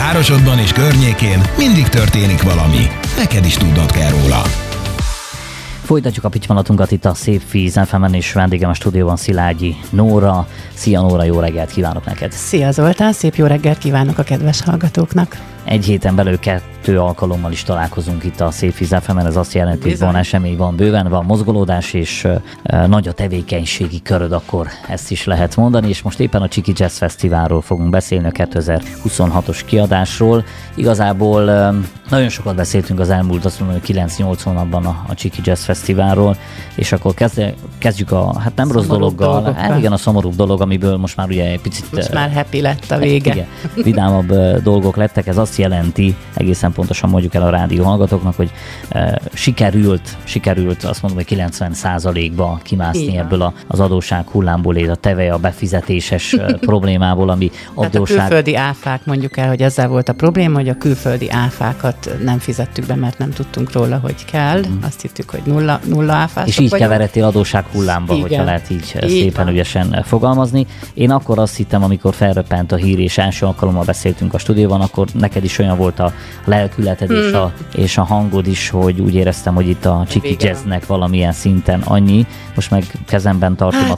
Városodban és környékén mindig történik valami. Neked is tudnod kell róla. Folytatjuk a pittyvanatunkat itt a Szép Víz FM-en, és vendégem a stúdióban Szilágyi Nóra. Szia Nóra, jó reggelt kívánok neked! Szia Zoltán, szép jó reggelt kívánok a kedves hallgatóknak! Egy héten belül 2 alkalommal is találkozunk itt a Szép Víz FM-en, ez azt jelenti, hogy van esemény, van bőven, van mozgolódás, és nagy a tevékenységi köröd, akkor ezt is lehet mondani, és most éppen a Csiki Jazz Fesztiválról fogunk beszélni, a 2026-os kiadásról. Igazából nagyon sokat beszéltünk az elmúlt, azt mondom, hogy 9-8 hónapban a Csiki Jazz Fesztiválról, és akkor kezdjük a, hát nem rossz dologgal, igen, a szomorúbb dolog, amiből most már ugye egy picit... Most már happy lett a vége. Igen, vidámabb dolgok lettek, ez azt jelenti, egészen pontosan mondjuk el a rádió hallgatóknak, hogy sikerült azt mondom, hogy 90%-ba kimászni ebből az adósság hullámból, a teve a befizetéses problémámából, ami adósság... Hát a külföldi áfák, mondjuk el, hogy ezzel volt a probléma, hogy a külföldi áfákat nem fizettük be, mert nem tudtunk róla, hogy kell. Azt hittük, hogy nulla áfások és így vagyunk. keveredtél adósság hullámba, hogyha lehet így szépen ügyesen fogalmazni. Én akkor azt hittem, amikor felröppent a hír, és első alkalommal beszéltünk a stúdióban, akkor neked is olyan volt a lelkületed és a hangod is, hogy úgy éreztem, hogy itt a Csiki Jazznek valamilyen szinten annyi. Most meg kezemben tartom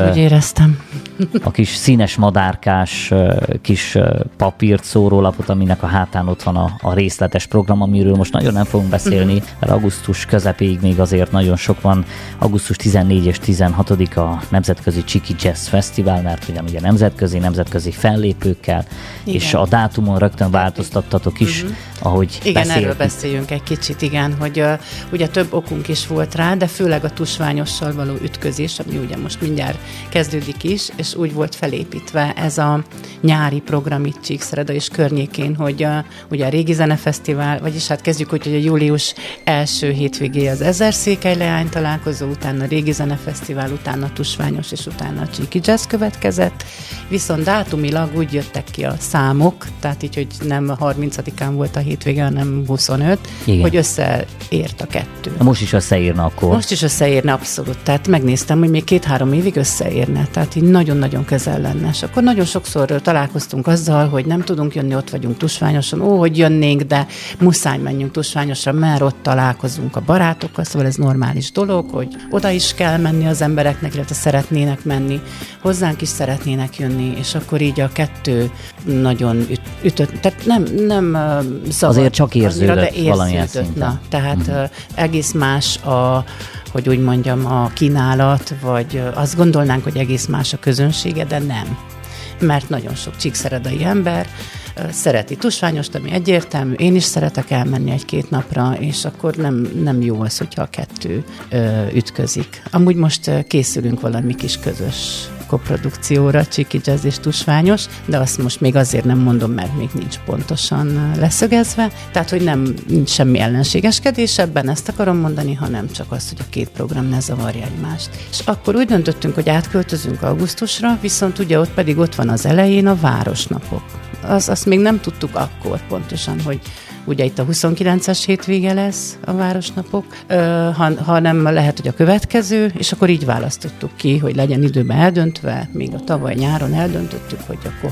a kis színes madárkás kis papírt, szórólapot, aminek a hátán ott van a részletes program, amiről most nagyon nem fogunk beszélni, mert augusztus közepéig még azért nagyon sok van. Augusztus 14 és 16 a Nemzetközi Csiki Jazz Fesztivál, mert ugye nemzetközi fellépőkkel, és a dátumon rögtön változtattatok is, ahogy igen, beszéltük. Erről beszéljünk egy kicsit, igen, hogy ugye több okunk is volt rá, de főleg a tusványossal való ütközés, ami ugye most mindjárt kezdődik is, és úgy volt felépítve ez a nyári program itt Csíkszereda és környékén, hogy ugye a Régi Zenefesztivál, vagyis hát kezdjük úgy, hogy a július első hétvégéje az Ezerszékely leány találkozó, utána a Régi Zenefesztivál, utána a tusványos, és utána a Csiki Jazz következett, viszont dátumilag úgy jöttek ki a számok, tehát így, hogy nem a 30-án volt a hétvége, hanem 25, igen, hogy összeért a 2. Most is összeírna akkor? Most is összeérne, abszolút. Tehát megnéztem, hogy még 2-3 évig összeérne, tehát így nagyon-nagyon közel lenne. És akkor nagyon sokszor találkoztunk azzal, hogy nem tudunk jönni, ott vagyunk Tusványoson, hogy jönnénk, de muszáj menjünk Tusványosra, mert ott találkozunk a barátokkal, szóval ez normális dolog, hogy oda is kell menni az embereknek, illetve szeretnének menni, hozzánk is szeretnének jönni, és akkor így a 2 nagyon ütött, tehát nem zavart, azért csak érződött, de valamilyen szinten. Tehát egész más hogy úgy mondjam, a kínálat, vagy azt gondolnánk, hogy egész más a közönsége, de nem. Mert nagyon sok csíkszeredai ember szereti Tusványost, ami egyértelmű, én is szeretek elmenni 1-2 napra, és akkor nem jó az, hogyha a 2 ütközik. Amúgy most készülünk valami kis közös koprodukcióra, Csiki Jazz és Tusványos, de azt most még azért nem mondom, mert még nincs pontosan leszögezve, tehát, hogy nincs semmi ellenségeskedés ebben, ezt akarom mondani, hanem csak az, hogy a 2 program ne zavarja egymást. És akkor úgy döntöttünk, hogy átköltözünk augusztusra, viszont ugye ott van az elején a Városnapok. Azt még nem tudtuk akkor pontosan, hogy ugye itt a 29-es hétvége lesz a Városnapok, hanem lehet, hogy a következő, és akkor így választottuk ki, hogy legyen időben eldöntve, még a tavaly nyáron eldöntöttük, hogy akkor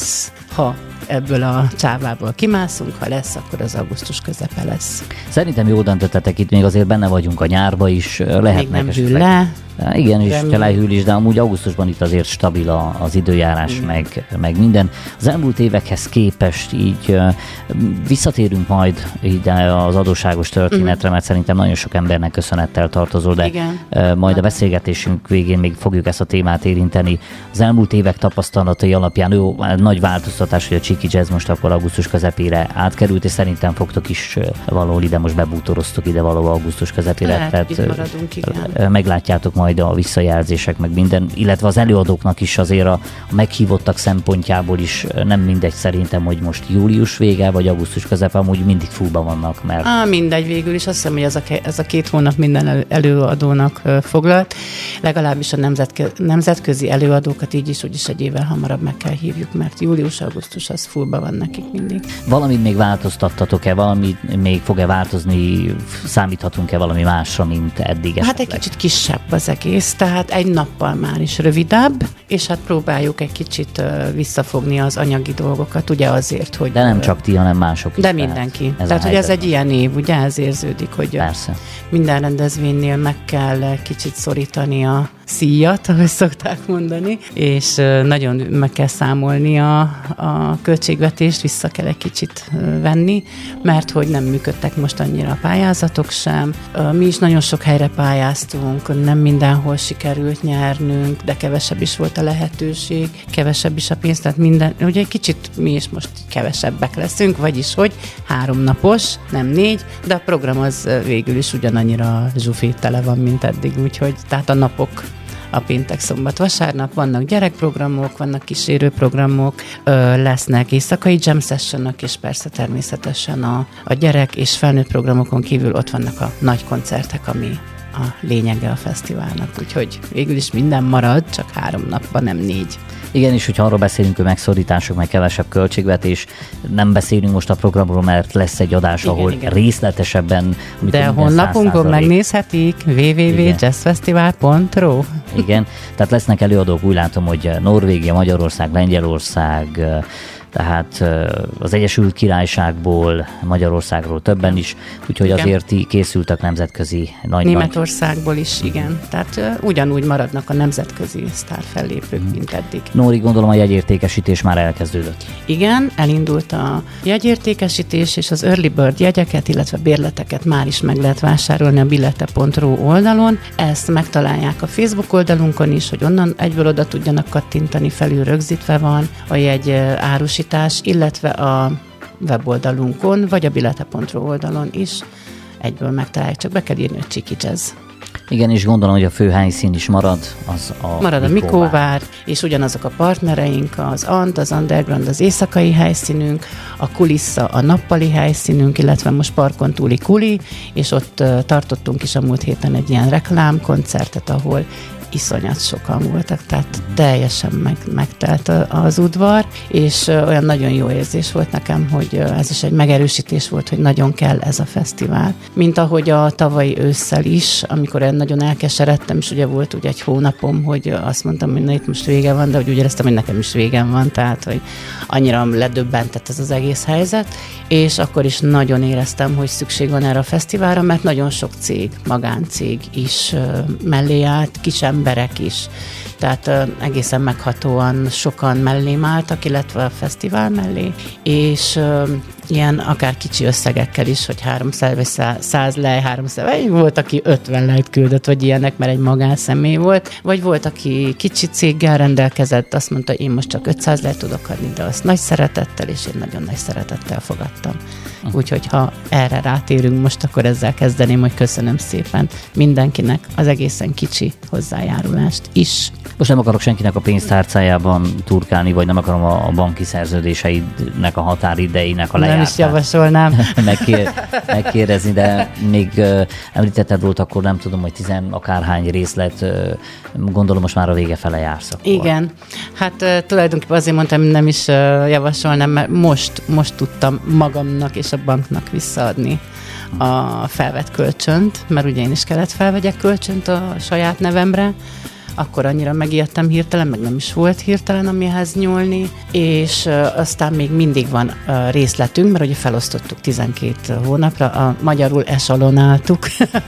ha ebből a csávából kimászunk, ha lesz, akkor az augusztus közepe lesz. Szerintem jó döntöttetek, itt még azért benne vagyunk a nyárba is, lehetnek még nem hűl le. Igen, és lehűl is, de amúgy augusztusban itt azért stabil az időjárás, meg minden. Az elmúlt évekhez képest így visszatérünk majd így az adósságos történetre, mert szerintem nagyon sok embernek köszönettel tartozol, de majd a beszélgetésünk végén még fogjuk ezt a témát érinteni. Az elmúlt évek tapasztalatai alapján nagy változtatás, hogy a Csiki Jazz most akkor augusztus közepére átkerült, és szerintem fogtok is valahol ide, most bebútoroztok ide valahol augusztus közepére. Tehát itt maradunk, igen. Meglátjátok majd a visszajelzések, meg minden, illetve az előadóknak is azért a meghívottak szempontjából is nem mindegy szerintem, hogy most július vége, vagy augusztus közepe, amúgy mindig fullban vannak, mert... Mindegy végül is, azt hiszem, hogy ez a 2 hónap minden előadónak foglalt. Legalábbis a nemzetközi előadókat így is, úgyis egy évvel hamarabb meg kell hívjuk, mert július-augusztus az fullban van nekik mindig. Valamit még változtattatok-e? Valamit még fog-e változni? Számíthatunk-e valami másra, mint eddig esetleg? Hát egy kicsit kisebb az egész, tehát egy nappal már is rövidebb, és hát próbáljuk egy kicsit visszafogni az anyagi dolgokat, ugye azért, hogy... De nem csak ti, hanem mások is. De mindenki. Tehát, hogy ez egy ilyen év, ugye ez érződik, hogy persze. Minden rendezvénynél meg kell kicsit szorítani a szíjat, ahogy szokták mondani, és nagyon meg kell számolni a költségvetést, vissza kell egy kicsit venni, mert hogy nem működtek most annyira a pályázatok sem. Mi is nagyon sok helyre pályáztunk, nem mindenhol sikerült nyernünk, de kevesebb is volt a lehetőség, kevesebb is a pénz, tehát minden, ugye egy kicsit mi is most kevesebbek leszünk, vagyis hogy 3 napos, nem 4, de a program az végül is ugyanannyira zsufét tele van, mint eddig, úgyhogy tehát a napok a péntek, szombat, vasárnap, vannak gyerekprogramok, vannak kísérőprogramok, lesznek éjszakai jam sessionok, és persze természetesen a gyerek és felnőtt programokon kívül ott vannak a nagy koncertek, ami a lényege a fesztiválnak, úgyhogy végül is minden marad, csak 3 napban, nem 4. Igen, és hogyha arról beszélünk, hogy megszorítások, meg kevesebb költségvetés, nem beszélünk most a programról, mert lesz egy adás, ahol részletesebben... De a honlapunkon megnézhetik, www.jazzfestival.ru. Igen, tehát lesznek előadók, úgy látom, hogy Norvégia, Magyarország, Lengyelország, tehát az Egyesült Királyságból, Magyarországról többen is, úgyhogy igen. Azért készültek nemzetközi nagy... Németországból is, igen. Tehát ugyanúgy maradnak a nemzetközi sztárfellépők, mint eddig. Nóri, gondolom a jegyértékesítés már elkezdődött. Igen, elindult a jegyértékesítés, és az Early Bird jegyeket, illetve bérleteket már is meg lehet vásárolni a billete.ru oldalon. Ezt megtalálják a Facebook oldalunkon is, hogy onnan egyből oda tudjanak kattintani, felül rögzítve van a jegy árusítás, illetve a weboldalunkon, vagy a billete.ru oldalon is egyből megtalálják, csak be kell írni, hogy Csiki Jazz. Igen, és gondolom, hogy a fő helyszín is marad, marad a Mikóvár, és ugyanazok a partnereink, az ANT, az Underground, az éjszakai helyszínünk, a Kulissza, a nappali helyszínünk, illetve most parkon túli Kuli, és ott tartottunk is a múlt héten egy ilyen reklámkoncertet, ahol iszonyat sokan voltak, tehát teljesen megtelt az udvar, és olyan nagyon jó érzés volt nekem, hogy ez is egy megerősítés volt, hogy nagyon kell ez a fesztivál. Mint ahogy a tavalyi ősszel is, amikor nagyon elkeseredtem, és ugye volt ugye egy hónapom, hogy azt mondtam, hogy na, itt most vége van, de úgy éreztem, hogy nekem is végem van, tehát hogy annyira ledöbbentett ez az egész helyzet, és akkor is nagyon éreztem, hogy szükség van erre a fesztiválra, mert nagyon sok cég, magáncég is mellé állt, kis emberek is. Tehát egészen meghatóan sokan mellém álltak, illetve a fesztivál mellé, és ilyen akár kicsi összegekkel is, hogy 300 vagy 100 lej, 300, vagy volt, aki 50 lejt küldött, vagy ilyenek, mert egy magánszemély volt, vagy volt, aki kicsi céggel rendelkezett, azt mondta, én most csak 500 lejt tudok adni, de azt nagy szeretettel, és én nagyon nagy szeretettel fogadtam. Úgyhogy ha erre rátérünk most, akkor ezzel kezdeném, hogy köszönöm szépen mindenkinek az egészen kicsi hozzájárulást is. Most nem akarok senkinek a pénztárcájában turkálni, vagy nem akarom a banki szerződéseidnek a határideinek a lejártát. Nem is javasolnám. megkérdezni, de még említetted volt akkor, nem tudom, hogy 10 akárhány részlet, gondolom most már a vége fele jársz akkor. Igen. Hát tulajdonképpen azért mondtam, nem is javasolnám, mert most tudtam magamnak és a banknak visszaadni a felvett kölcsönt, mert ugye én is kellett felvegyek kölcsönt a saját nevemre, akkor annyira megijedtem hirtelen, meg nem is volt hirtelen, amihez nyúlni, és aztán még mindig van részletünk, mert ugye felosztottuk 12 hónapra, a magyarul esalonáltuk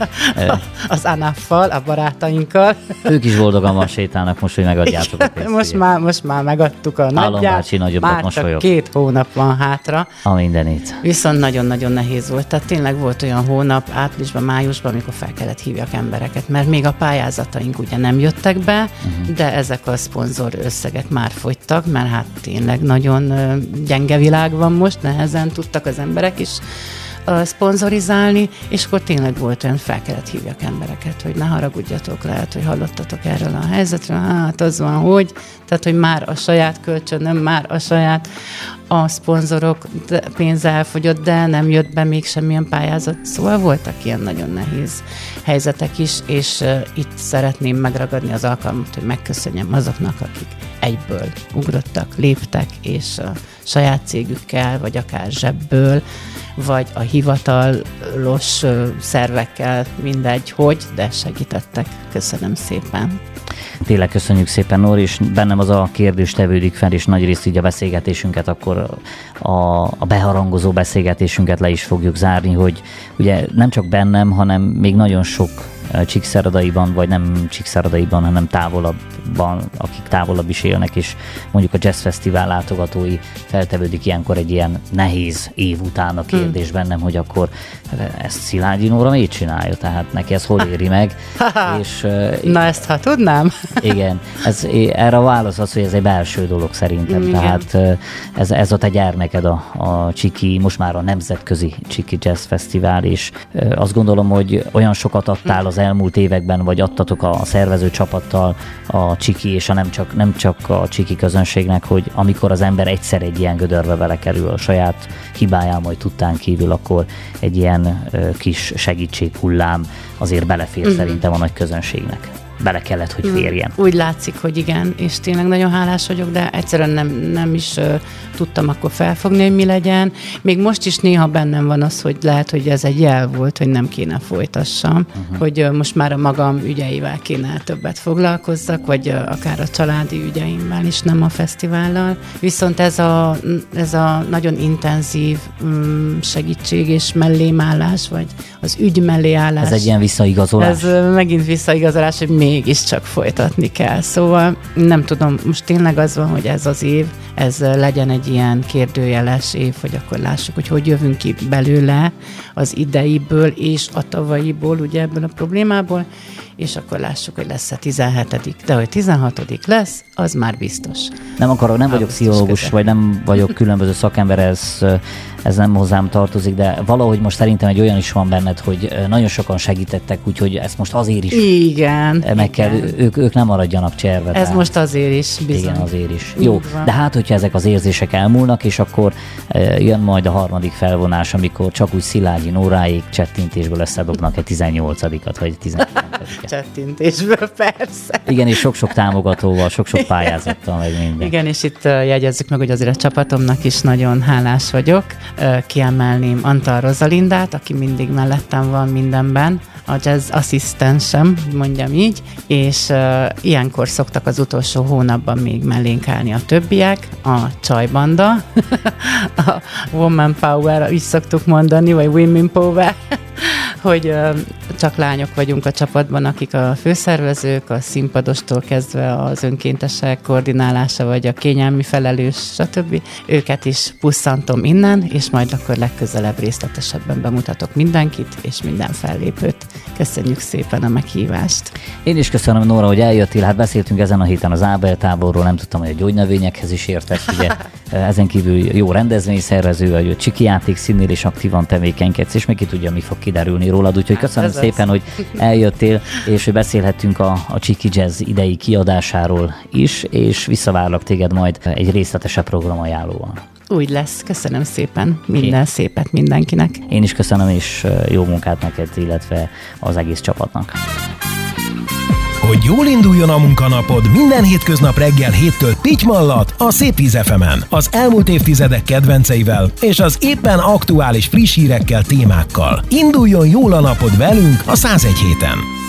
az ANAF-fal, a barátainkkal. Ők is boldogan sétálnak most, hogy megadjátok a pénzt. Most már megadtuk a nagyját, már csak 2 hónap van hátra. A mindenit. Viszont nagyon-nagyon nehéz volt, tehát tényleg volt olyan hónap, áprilisban, májusban, amikor fel kellett hívjak embereket, mert még a pályázataink ugye nem jöttek be, de ezek a szponzor összegek már fogytak, mert hát tényleg nagyon gyenge világ van most, nehezen tudtak az emberek is szponzorizálni, és akkor tényleg volt olyan, fel kellett hívjak embereket, hogy ne haragudjatok, lehet, hogy hallottatok erről a helyzetről, hát az van, hogy, tehát, hogy már a saját kölcsönöm, már a saját a szponzorok pénze elfogyott, de nem jött be még semmilyen pályázat, szóval voltak ilyen nagyon nehéz helyzetek is, és itt szeretném megragadni az alkalmat, hogy megköszönjem azoknak, akik egyből ugrottak, léptek, és a saját cégükkel, vagy akár zsebből vagy a hivatalos szervekkel, mindegy, hogy, de segítettek. Köszönöm szépen. Tényleg köszönjük szépen, Nóra, és bennem az a kérdés tevődik fel, és nagyrészt így a beszélgetésünket, akkor a beharangozó beszélgetésünket le is fogjuk zárni, hogy ugye nem csak bennem, hanem még nagyon sok Csíkszeredaiban, vagy nem Csíkszeredaiban, hanem távolabban, akik távolabb is élnek, és mondjuk a Jazz Fesztivál látogatói, feltevődik ilyenkor egy ilyen nehéz év után a kérdés bennem, hogy akkor ezt Szilágyi Nóra miért csinálja? Tehát neki ez hol éri meg? És, na ezt ha tudnám. Igen, erre a válasz az, hogy ez egy belső dolog szerintem. Igen. Tehát ez a te gyermeked a Csiki, most már a nemzetközi Csiki Jazz Fesztivál, és azt gondolom, hogy olyan sokat adtál az elmúlt években, vagy adtatok a szervező csapattal a Csiki, és nem csak a Csiki közönségnek, hogy amikor az ember egyszer egy ilyen gödörbe belekerül, a saját hibáján majd tudtán kívül, akkor egy ilyen kis segítséghullám azért belefér szerintem a nagy közönségnek. Bele kellett, hogy férjen. Úgy látszik, hogy igen, és tényleg nagyon hálás vagyok, de egyszerűen nem is tudtam akkor felfogni, hogy mi legyen. Még most is néha bennem van az, hogy lehet, hogy ez egy jel volt, hogy nem kéne folytassam, hogy most már a magam ügyeivel kéne többet foglalkozzak, vagy akár a családi ügyeimmel is, nem a fesztivállal. Viszont ez a nagyon intenzív segítség és mellémállás, vagy az ügy mellé állás. Ez egy ilyen visszaigazolás. Ez megint visszaigazolás, hogy mégiscsak folytatni kell. Szóval nem tudom, most tényleg az van, hogy ez az év, ez legyen egy ilyen kérdőjeles év, hogy akkor lássuk, hogy jövünk ki belőle az ideiből és a tavalyiból, ugye ebből a problémából, és akkor lássuk, hogy lesz a 17. De hogy 16. lesz, az már biztos. Nem vagyok pszichológus, vagy nem vagyok különböző szakember, ez nem hozzám tartozik, de valahogy most szerintem egy olyan is van benned, hogy nagyon sokan segítettek, úgyhogy ezt most azért is meg kell, ők nem maradjanak cserbe. Ez most azért is, bizony. Igen, azért is. Jó, de hát, hogyha ezek az érzések elmúlnak, és akkor jön majd a harmadik felvonás, amikor csak úgy Szilágyi Nóráék csettintésből összedobnak egy 18-at, vagy 19-et. Csettintésből, persze. Igen, és sok-sok támogatóval, sok-sok pályázattal, meg minden. Igen, és itt jegyezzük meg, hogy azért a csapatomnak is nagyon hálás vagyok. Kiemelném Antal Rozalindát, aki mindig mellettem van mindenben, a jazz asszisztensem, mondjam így, és ilyenkor szoktak az utolsó hónapban még mellénk állni a többiek, a Csajbanda, a Woman Power, így szoktuk mondani, vagy Women Power, hogy csak lányok vagyunk a csapatban, akik a főszervezők, a színpadostól kezdve az önkéntesek koordinálása, vagy a kényelmi felelős, stb. Őket is pusszantom innen, és majd akkor legközelebb részletesebben bemutatok mindenkit, és minden fellépőt. Köszönjük szépen a meghívást. Én is köszönöm, Nóra, hogy eljöttél. Hát beszéltünk ezen a héten az Ábel táborról, nem tudtam, hogy a gyógynövényekhez is értesz, ugye. Ezen kívül jó rendezvényszervező, vagy a Csiki Játékszínnél is aktívan tevékenykedsz, és még ki tudja, mi fog kiderülni rólad. Úgyhogy köszönöm szépen, hogy eljöttél, és hogy beszélhettünk a Csiki Jazz idei kiadásáról is, és visszavárlak téged majd egy részletesebb programajánlóval. Úgy lesz, köszönöm szépen, minden szépet mindenkinek. Én is köszönöm, és jó munkát neked, illetve az egész csapatnak. Hogy jól induljon a munkanapod, minden hétköznap reggel 7-től Pitty Mallat a Szép Víz FM-en, az elmúlt évtizedek kedvenceivel és az éppen aktuális friss hírekkel, témákkal. Induljon jól a napod velünk a 101 héten!